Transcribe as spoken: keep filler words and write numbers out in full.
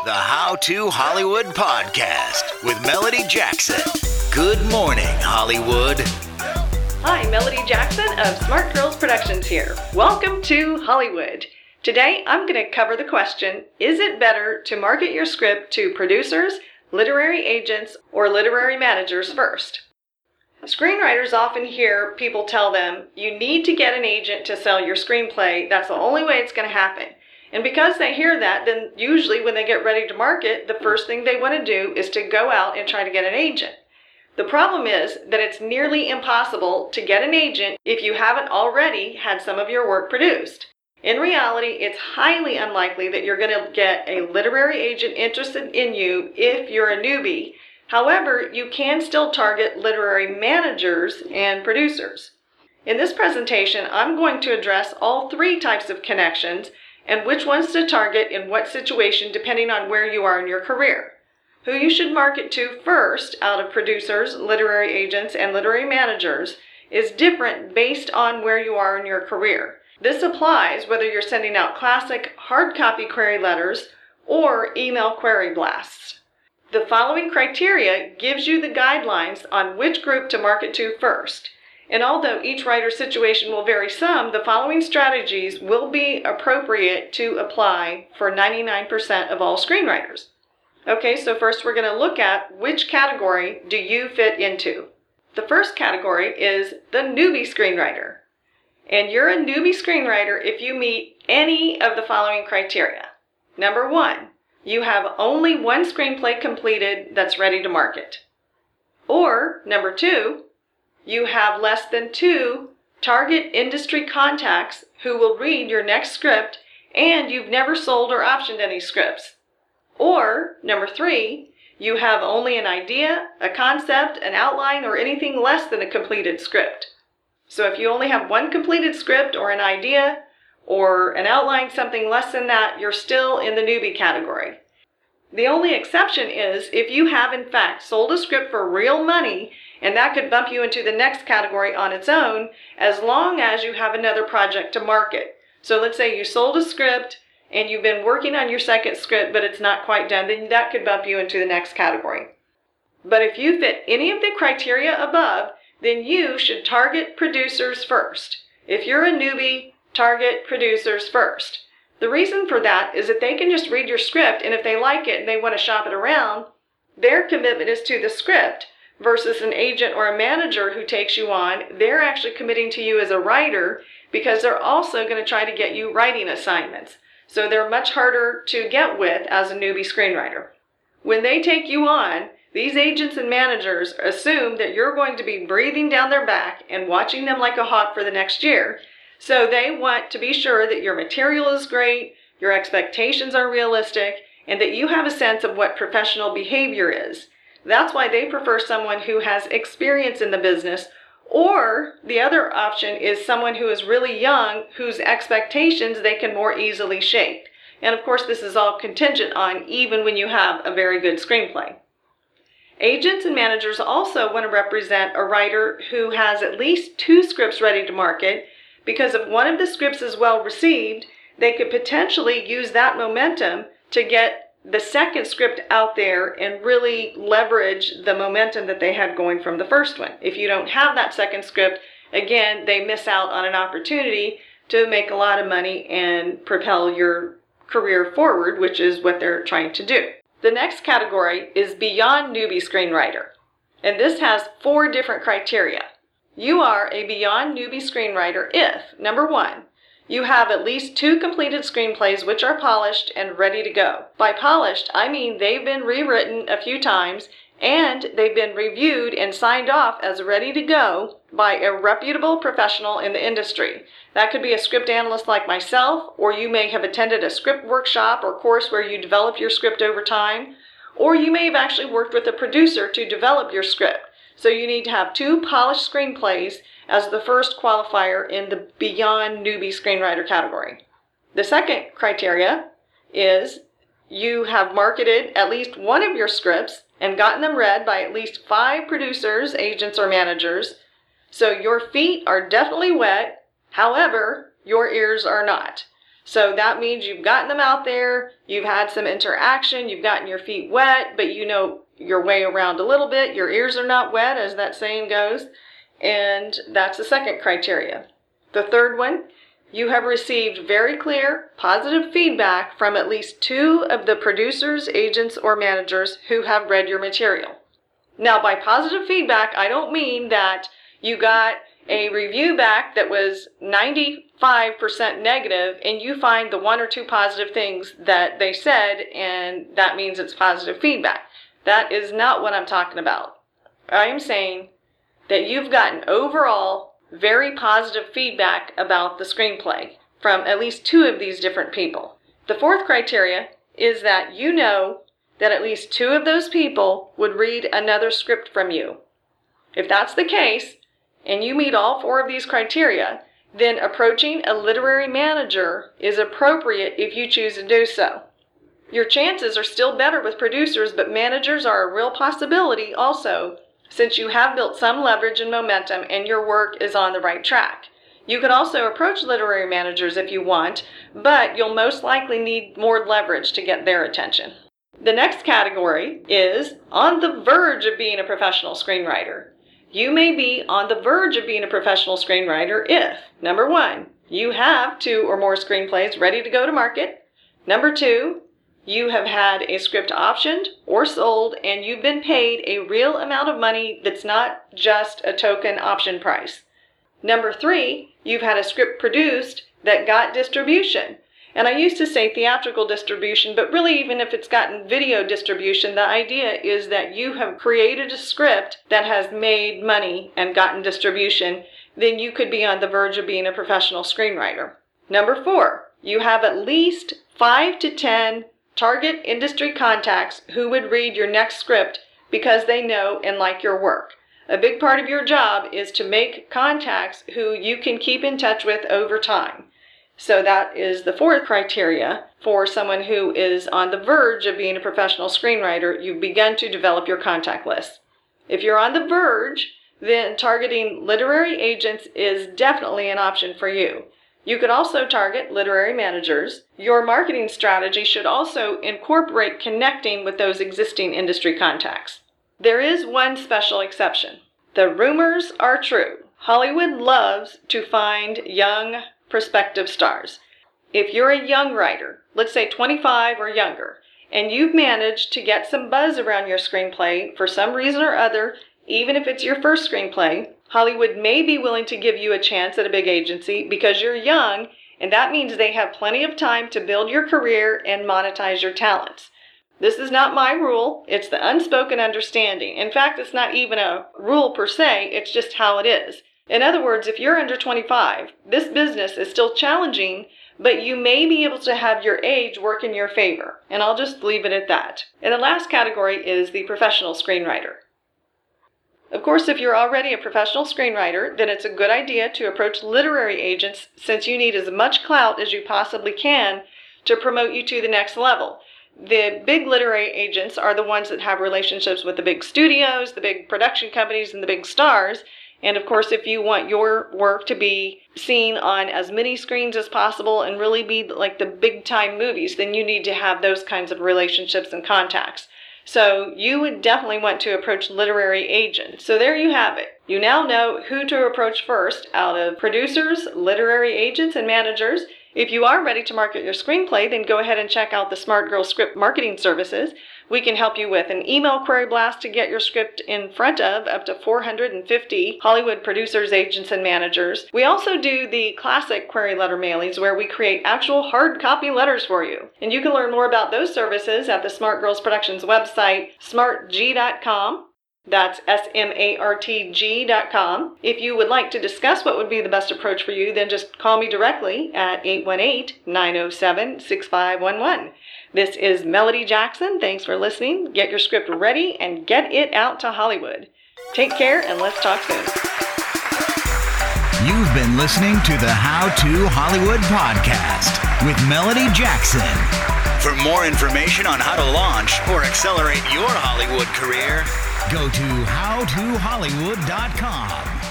The How to Hollywood Podcast with Melody Jackson. Good morning, Hollywood. Hi, Melody Jackson of Smart Girls Productions here. Welcome to Hollywood. Today, I'm going to cover the question, is it better to market your script to producers, literary agents, or literary managers first? Screenwriters often hear people tell them, you need to get an agent to sell your screenplay. That's the only way it's going to happen. And because they hear that, then usually when they get ready to market, the first thing they want to do is to go out and try to get an agent. The problem is that it's nearly impossible to get an agent if you haven't already had some of your work produced. In reality, it's highly unlikely that you're going to get a literary agent interested in you if you're a newbie. However, you can still target literary managers and producers. In this presentation, I'm going to address all three types of connections and which ones to target in what situation depending on where you are in your career. Who you should market to first out of producers, literary agents, and literary managers is different based on where you are in your career. This applies whether you're sending out classic hard copy query letters or email query blasts. The following criteria gives you the guidelines on which group to market to first. And although each writer's situation will vary some, the following strategies will be appropriate to apply for ninety-nine percent of all screenwriters. Okay, so first we're going to look at which category do you fit into. The first category is the newbie screenwriter. And you're a newbie screenwriter if you meet any of the following criteria. Number one, you have only one screenplay completed that's ready to market. Or, number two, you have less than two target industry contacts who will read your next script and you've never sold or optioned any scripts. Or, number three, you have only an idea, a concept, an outline, or anything less than a completed script. So if you only have one completed script or an idea or an outline, something less than that, you're still in the newbie category. The only exception is if you have in fact sold a script for real money, and that could bump you into the next category on its own as long as you have another project to market. So let's say you sold a script and you've been working on your second script but it's not quite done, then that could bump you into the next category. But if you fit any of the criteria above, then you should target producers first. If you're a newbie, target producers first. The reason for that is that they can just read your script, and if they like it and they want to shop it around, their commitment is to the script versus an agent or a manager who takes you on. They're actually committing to you as a writer because they're also going to try to get you writing assignments. So they're much harder to get with as a newbie screenwriter. When they take you on, these agents and managers assume that you're going to be breathing down their back and watching them like a hawk for the next year. So they want to be sure that your material is great, your expectations are realistic, and that you have a sense of what professional behavior is. That's why they prefer someone who has experience in the business, or the other option is someone who is really young, whose expectations they can more easily shape. And of course, this is all contingent on even when you have a very good screenplay. Agents and managers also want to represent a writer who has at least two scripts ready to market, because if one of the scripts is well received, they could potentially use that momentum to get the second script out there and really leverage the momentum that they had going from the first one. If you don't have that second script, again, they miss out on an opportunity to make a lot of money and propel your career forward, which is what they're trying to do. The next category is beyond newbie screenwriter, and this has four different criteria. You are a beyond newbie screenwriter if, number one, you have at least two completed screenplays which are polished and ready to go. By polished, I mean they've been rewritten a few times and they've been reviewed and signed off as ready to go by a reputable professional in the industry. That could be a script analyst like myself, or you may have attended a script workshop or course where you develop your script over time, or you may have actually worked with a producer to develop your script. So you need to have two polished screenplays as the first qualifier in the beyond newbie screenwriter category. The second criteria is you have marketed at least one of your scripts and gotten them read by at least five producers, agents, or managers. So your feet are definitely wet, however, your ears are not. So that means you've gotten them out there, you've had some interaction, you've gotten your feet wet, but you know your way around a little bit. Your ears are not wet, as that saying goes. And that's the second criteria. The third one, you have received very clear, positive feedback from at least two of the producers, agents, or managers who have read your material. Now, by positive feedback, I don't mean that you got a review back that was ninety-five percent negative and you find the one or two positive things that they said and that means it's positive feedback. That is not what I'm talking about. I am saying that you've gotten overall very positive feedback about the screenplay from at least two of these different people. The fourth criteria is that you know that at least two of those people would read another script from you. If that's the case, and you meet all four of these criteria, then approaching a literary manager is appropriate if you choose to do so. Your chances are still better with producers, but managers are a real possibility also, since you have built some leverage and momentum and your work is on the right track. You could also approach literary managers if you want, but you'll most likely need more leverage to get their attention. The next category is on the verge of being a professional screenwriter. You may be on the verge of being a professional screenwriter if, number one, you have two or more screenplays ready to go to market. Number two, you have had a script optioned or sold and you've been paid a real amount of money that's not just a token option price. Number three, you've had a script produced that got distribution. And I used to say theatrical distribution, but really even if it's gotten video distribution, the idea is that you have created a script that has made money and gotten distribution, then you could be on the verge of being a professional screenwriter. Number four, you have at least five to ten target industry contacts who would read your next script because they know and like your work. A big part of your job is to make contacts who you can keep in touch with over time. So that is the fourth criteria for someone who is on the verge of being a professional screenwriter. You've begun to develop your contact list. If you're on the verge, then targeting literary agents is definitely an option for you. You could also target literary managers. Your marketing strategy should also incorporate connecting with those existing industry contacts. There is one special exception. The rumors are true. Hollywood loves to find young prospective stars. If you're a young writer, let's say twenty-five or younger, and you've managed to get some buzz around your screenplay for some reason or other, even if it's your first screenplay, Hollywood may be willing to give you a chance at a big agency because you're young, and that means they have plenty of time to build your career and monetize your talents. This is not my rule, it's the unspoken understanding. In fact, it's not even a rule per se, it's just how it is. In other words, if you're under twenty-five, this business is still challenging, but you may be able to have your age work in your favor. And I'll just leave it at that. And the last category is the professional screenwriter. Of course, if you're already a professional screenwriter, then it's a good idea to approach literary agents since you need as much clout as you possibly can to promote you to the next level. The big literary agents are the ones that have relationships with the big studios, the big production companies, and the big stars. And of course, if you want your work to be seen on as many screens as possible and really be like the big time movies, then you need to have those kinds of relationships and contacts. So you would definitely want to approach literary agents. So there you have it. You now know who to approach first out of producers, literary agents, and managers. If you are ready to market your screenplay, then go ahead and check out the Smart Girl Script Marketing Services. We can help you with an email query blast to get your script in front of up to four hundred fifty Hollywood producers, agents, and managers. We also do the classic query letter mailings where we create actual hard copy letters for you. And you can learn more about those services at the Smart Girls Productions website, smart g dot com. That's S M A R T G dot com. If you would like to discuss what would be the best approach for you, then just call me directly at eight one eight, nine oh seven, six five one one. This is Melody Jackson. Thanks for listening. Get your script ready and get it out to Hollywood. Take care and let's talk soon. You've been listening to the How to Hollywood podcast with Melody Jackson. For more information on how to launch or accelerate your Hollywood career, go to how to hollywood dot com.